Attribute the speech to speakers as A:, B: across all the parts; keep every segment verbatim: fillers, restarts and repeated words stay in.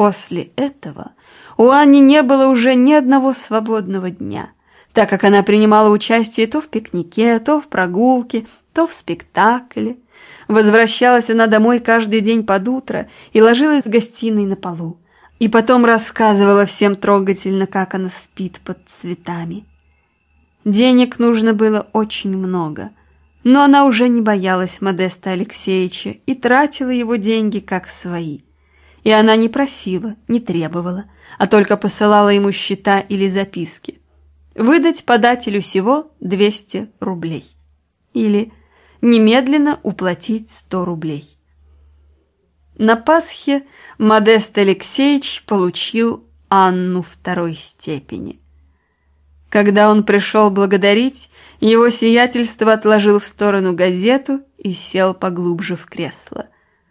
A: После этого у Анни не было уже ни одного свободного дня, так как она принимала участие то в пикнике, то в прогулке, то в спектакле. Возвращалась она домой каждый день под утро и ложилась в гостиной на полу. И потом рассказывала всем трогательно, как она спит под цветами. Денег нужно было очень много, но она уже не боялась Модеста Алексеевича и тратила его деньги как свои. И она не просила, не требовала, а только посылала ему счета или записки. Выдать подателю всего двести рублей. Или немедленно уплатить сто рублей. На Пасхе Модест Алексеевич получил Анну второй степени. Когда он пришел благодарить, его сиятельство отложил в сторону газету и сел поглубже в кресло.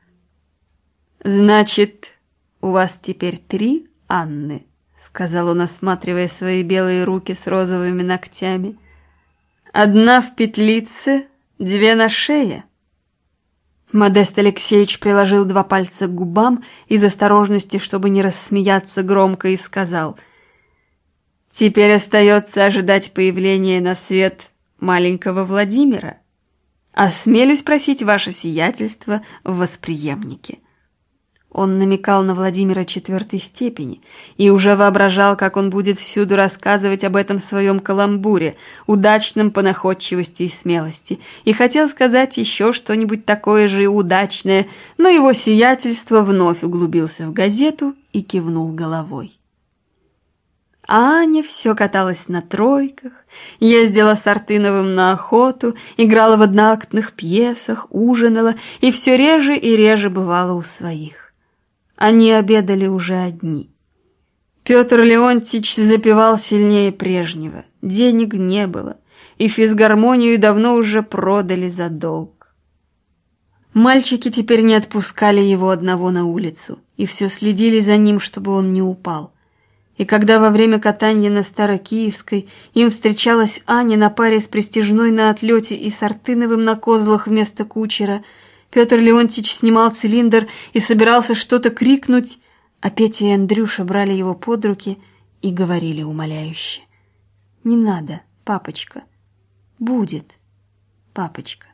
A: «Значит, у вас теперь три Анны?» — сказал он, осматривая свои белые руки с розовыми ногтями. «Одна в петлице, две на шее». Модест Алексеевич приложил два пальца к губам из осторожности, чтобы не рассмеяться громко, и сказал: «Теперь остается ожидать появления на свет маленького Владимира. Осмелюсь просить ваше сиятельство в восприемнике». Он намекал на Владимира четвертой степени и уже воображал, как он будет всюду рассказывать об этом своем каламбуре, удачном по находчивости и смелости, и хотел сказать еще что-нибудь такое же удачное, но его сиятельство вновь углубился в газету и кивнул головой. А Аня все каталась на тройках, ездила с Артыновым на охоту, играла в одноактных пьесах, ужинала и все реже и реже бывала у своих. Они обедали уже одни. Петр Леонтьич запевал сильнее прежнего. Денег не было, и физгармонию давно уже продали за долг. Мальчики теперь не отпускали его одного на улицу и все следили за ним, чтобы он не упал. И когда во время катания на Старокиевской им встречалась Аня на паре с Престижной на отлете и с Артыновым на козлах вместо кучера, Петр Леонтьич снимал цилиндр и собирался что-то крикнуть, а Петя и Андрюша брали его под руки и говорили умоляюще: «Не надо, папочка, будет, папочка».